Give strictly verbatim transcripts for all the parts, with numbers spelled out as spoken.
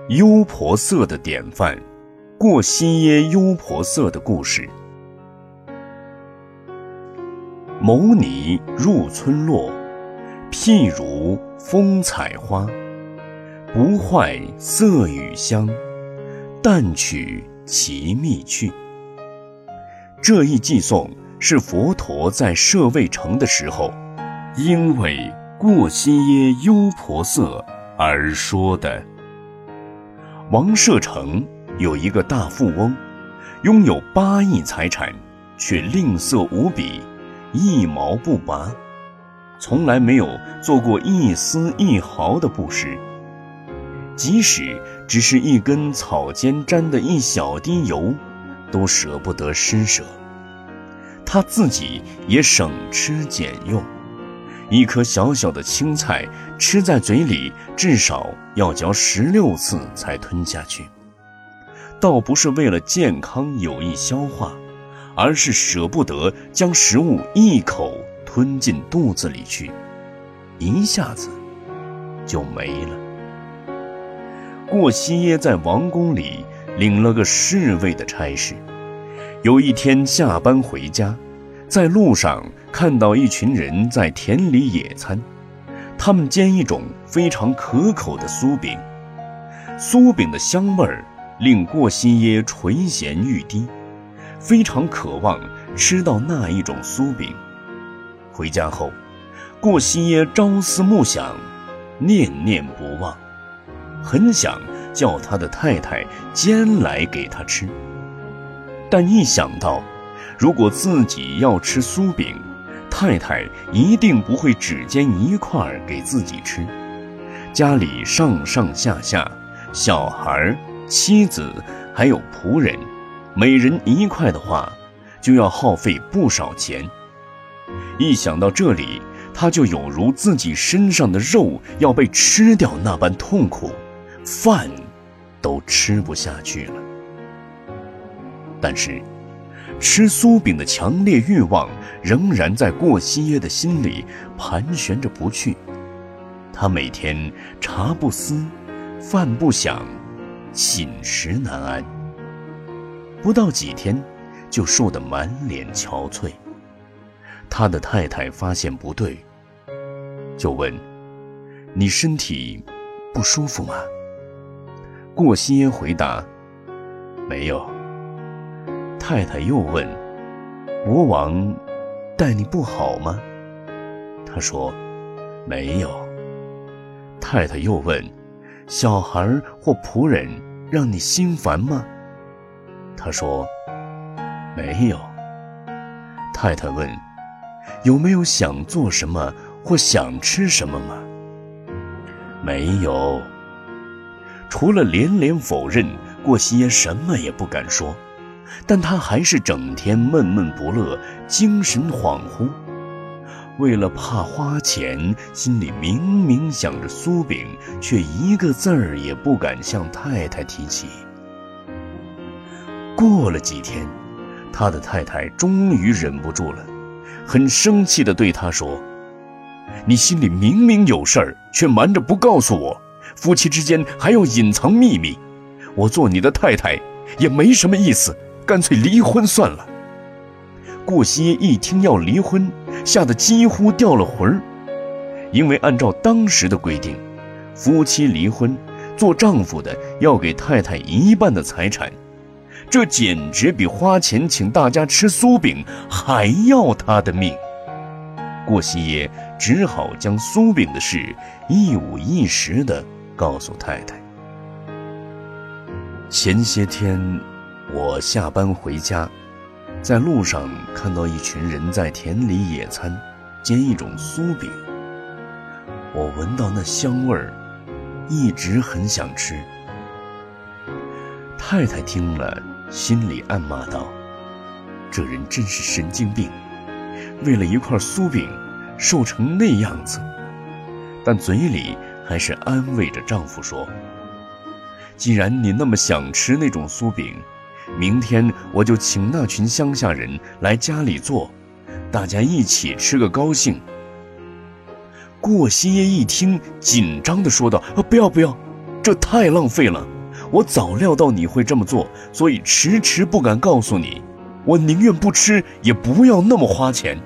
优婆塞的典范，过西耶优婆塞的故事。牟尼入村落，譬如风采花，不坏色与香，但取其秘去。这一寄颂是佛陀在舍卫城的时候，因为过西耶优婆塞而说的。王舍城有一个大富翁，拥有八亿财产，却吝啬无比，一毛不拔，从来没有做过一丝一毫的布施，即使只是一根草尖沾的一小滴油，都舍不得施舍。他自己也省吃俭用，一颗小小的青菜吃在嘴里至少要嚼十六次才吞下去，倒不是为了健康有益消化，而是舍不得将食物一口吞进肚子里去，一下子就没了。过西耶在王宫里领了个侍卫的差事，有一天下班回家，在路上看到一群人在田里野餐，他们煎一种非常可口的酥饼，酥饼的香味儿令过西耶垂涎欲滴，非常渴望吃到那一种酥饼。回家后，过西耶朝思暮想，念念不忘，很想叫他的太太煎来给他吃，但一想到如果自己要吃酥饼，太太一定不会只煎一块给自己吃，家里上上下下，小孩、妻子还有仆人，每人一块的话，就要耗费不少钱。一想到这里，他就有如自己身上的肉要被吃掉那般痛苦，饭都吃不下去了。但是吃酥饼的强烈欲望仍然在过西耶的心里盘旋着不去，他每天茶不思，饭不想，寝食难安，不到几天就瘦得满脸憔悴。他的太太发现不对，就问：你身体不舒服吗？过西耶回答：没有。太太又问：国王待你不好吗？他说：没有。太太又问：小孩或仆人让你心烦吗？他说：没有。太太问：有没有想做什么或想吃什么吗？没有。除了连连否认，过西耶什么也不敢说，但他还是整天闷闷不乐，精神恍惚。为了怕花钱，心里明明想着酥饼，却一个字儿也不敢向太太提起。过了几天，他的太太终于忍不住了，很生气地对他说：你心里明明有事儿，却瞒着不告诉我，夫妻之间还要隐藏秘密，我做你的太太也没什么意思，干脆离婚算了。过西耶一听要离婚，吓得几乎掉了魂儿，因为按照当时的规定，夫妻离婚，做丈夫的要给太太一半的财产，这简直比花钱请大家吃酥饼还要他的命。过西耶只好将酥饼的事一五一十地告诉太太。前些天我下班回家，在路上看到一群人在田里野餐，煎一种酥饼，我闻到那香味儿，一直很想吃。太太听了，心里暗骂道：这人真是神经病，为了一块酥饼瘦成那样子。但嘴里还是安慰着丈夫说：既然你那么想吃那种酥饼，明天我就请那群乡下人来家里做，大家一起吃个高兴。过西耶一听，紧张地说道：啊，不要不要，这太浪费了， 我早料到你会这么做，所以迟迟不敢告诉你。我宁愿不吃，也不要那么花钱。”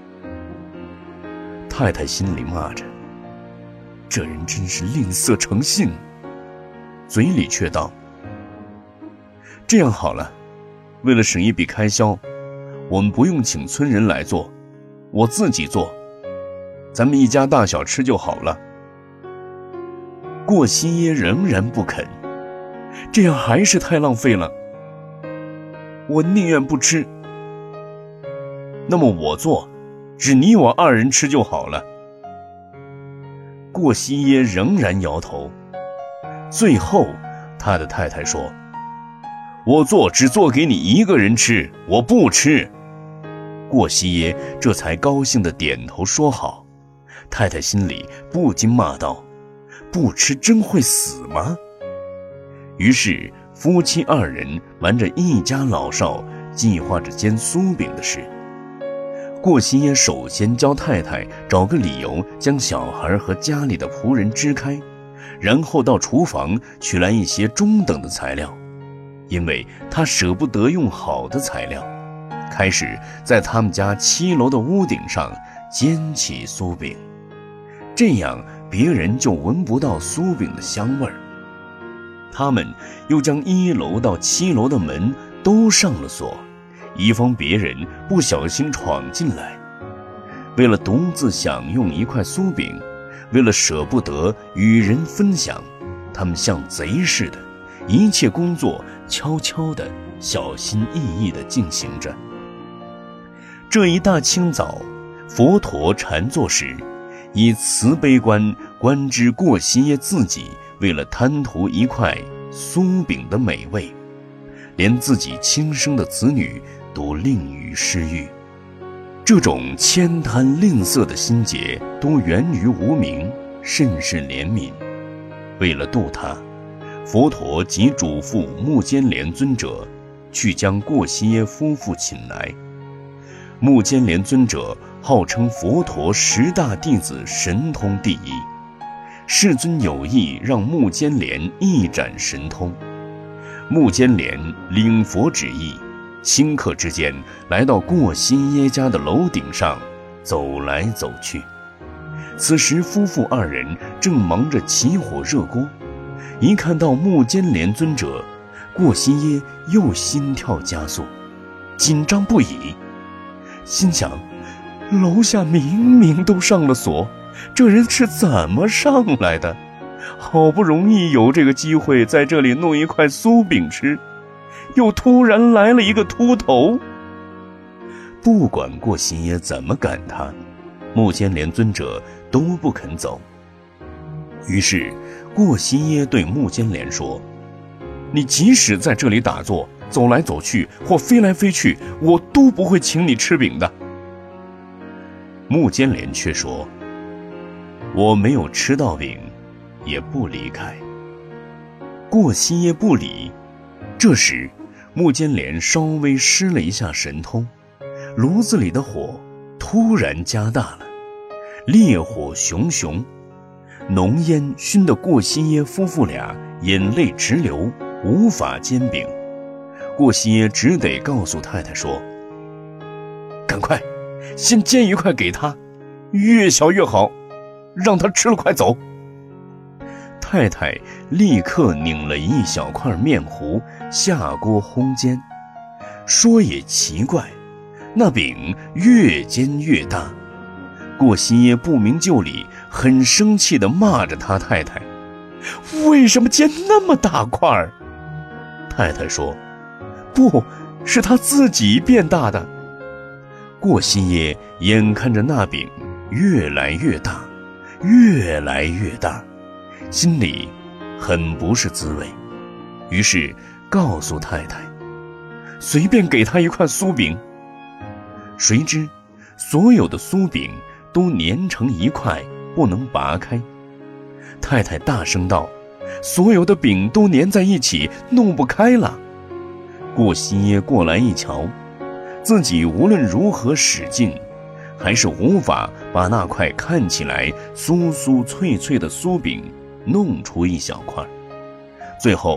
太太心里骂着，这人真是吝啬成性，嘴里却道：“这样好了，为了省一笔开销，我们不用请村人来做，我自己做，咱们一家大小吃就好了。”过新耶仍然不肯，这样还是太浪费了，我宁愿不吃。那么我做，只你我二人吃就好了。过新耶仍然摇头，最后他的太太说：“我做只做给你一个人吃，我不吃。”过西耶这才高兴地点头说好。太太心里不禁骂道：“不吃真会死吗？”于是夫妻二人瞒着一家老少，计划着煎酥饼的事。过西耶首先教太太找个理由将小孩和家里的仆人支开，然后到厨房取来一些中等的材料，因为他舍不得用好的材料，开始在他们家七楼的屋顶上煎起酥饼，这样别人就闻不到酥饼的香味儿。他们又将一楼到七楼的门都上了锁，以防别人不小心闯进来。为了独自享用一块酥饼，为了舍不得与人分享，他们像贼似的，一切工作悄悄地、小心翼翼地进行着。这一大清早，佛陀禅坐时，以慈悲观观知过西耶自己为了贪图一块酥饼的美味，连自己亲生的子女都令于失欲。这种悭贪吝啬的心结都源于无明，甚是怜悯。为了度他，佛陀即嘱咐目犍连尊者去将过西耶夫妇请来。目犍连尊者号称佛陀十大弟子神通第一，世尊有意让目犍连一展神通。目犍连领佛旨意，顷刻之间来到过西耶家的楼顶上，走来走去。此时夫妇二人正忙着起火热锅，一看到目犍连尊者，过西耶又心跳加速，紧张不已，心想：楼下明明都上了锁，这人是怎么上来的？好不容易有这个机会在这里弄一块酥饼吃，又突然来了一个秃头。不管过西耶怎么赶他，目犍连尊者都不肯走。于是过西耶对目犍连说：“你即使在这里打坐，走来走去或飞来飞去，我都不会请你吃饼的。”目犍连却说：“我没有吃到饼，也不离开。”过西耶不理。这时目犍连稍微施了一下神通，炉子里的火突然加大了，烈火熊熊，浓烟熏得过西耶夫妇俩眼泪直流，无法煎饼。过西耶只得告诉太太说：“赶快先煎一块给他，越小越好，让他吃了快走。”太太立刻拧了一小块面糊下锅烘煎。说也奇怪，那饼越煎越大。过西耶不明就里，很生气地骂着他太太：“为什么煎那么大块？”太太说：“不是他自己变大的。”过西耶眼看着那饼越来越大，越来越大，心里很不是滋味，于是告诉太太，随便给他一块酥饼。谁知所有的酥饼都粘成一块，不能拔开。太太大声道：“所有的饼都粘在一起，弄不开了。”过西耶过来一瞧，自己无论如何使劲，还是无法把那块看起来酥酥脆脆的酥饼弄出一小块。最后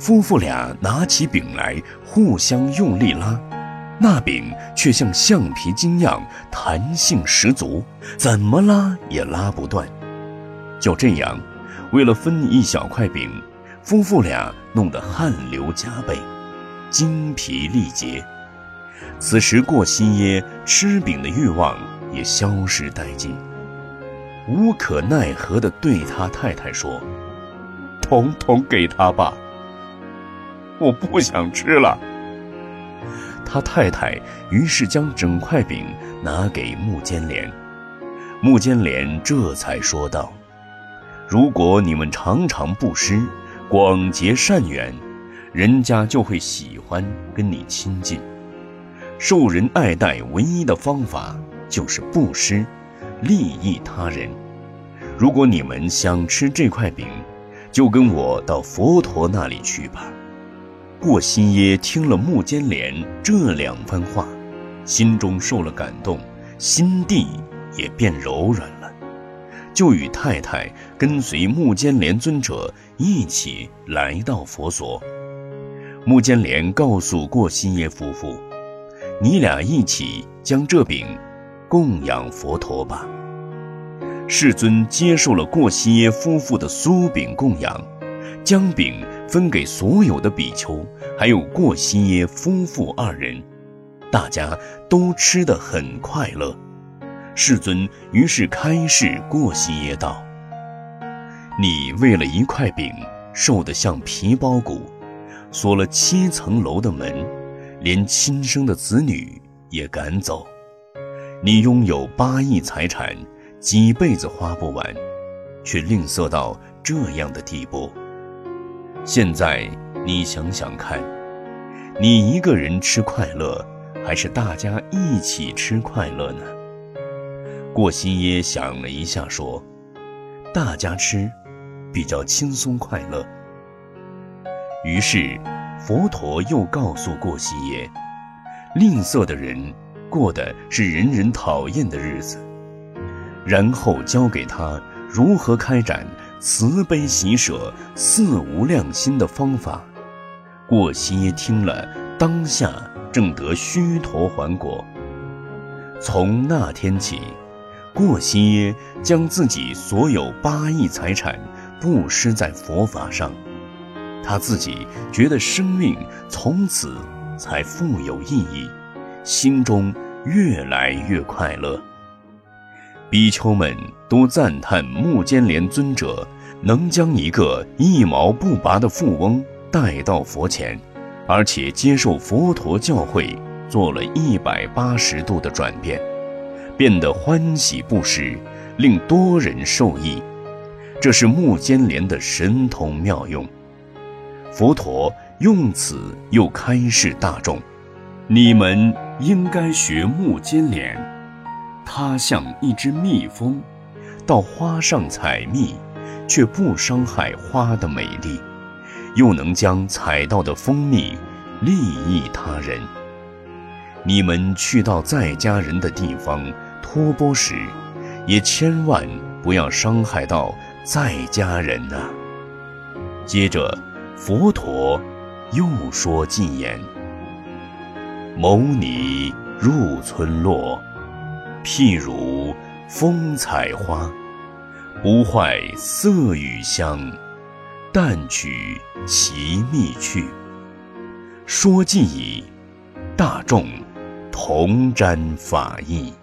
夫妇俩拿起柄来，互相用力拉，那柄却像橡皮筋样弹性十足，怎么拉也拉不断。就这样，为了分一小块饼，夫妇俩弄得汗流浃背，精疲力竭。此时过西耶吃饼的欲望也消失殆尽，无可奈何地对他太太说：统统给他吧，我不想吃了。他太太于是将整块饼拿给穆坚莲，穆坚莲这才说道：如果你们常常布施，广结善缘，人家就会喜欢跟你亲近。受人爱戴唯一的方法就是布施，利益他人。如果你们想吃这块饼，就跟我到佛陀那里去吧。过西耶听了穆坚莲这两番话，心中受了感动，心地也变柔软了，就与太太跟随穆坚莲尊者一起来到佛所。穆坚莲告诉过西耶夫妇：你俩一起将这饼供养佛陀吧。世尊接受了过西耶夫妇的酥饼供养，将饼分给所有的比丘，还有过西耶夫妇二人，大家都吃得很快乐。世尊于是开示过西耶道：你为了一块饼瘦得像皮包骨，锁了七层楼的门，连亲生的子女也赶走。你拥有八亿财产，几辈子花不完，却吝啬到这样的地步。现在你想想看，你一个人吃快乐，还是大家一起吃快乐呢？过西耶想了一下说：大家吃比较轻松快乐。于是佛陀又告诉过西耶，吝啬的人过的是人人讨厌的日子，然后教给他如何开展慈悲喜舍四无量心的方法。过西耶听了，当下正得须陀洹果。从那天起，过西耶将自己所有八亿财产布施在佛法上，他自己觉得生命从此才富有意义，心中越来越快乐。比丘们都赞叹穆坚莲尊者能将一个一毛不拔的富翁带到佛前，而且接受佛陀教诲，做了一百八十度的转变，变得欢喜布施，令多人受益。这是穆坚莲的神通妙用。佛陀用此又开示大众：你们应该学穆坚莲，他像一只蜜蜂，到花上采蜜，却不伤害花的美丽，又能将采到的蜂蜜利益他人。你们去到在家人的地方托钵时，也千万不要伤害到在家人啊。接着佛陀又说偈言：牟尼入村落，譬如风采花，不坏色与香，但取其蜜去。说偈已，大众同沾法益。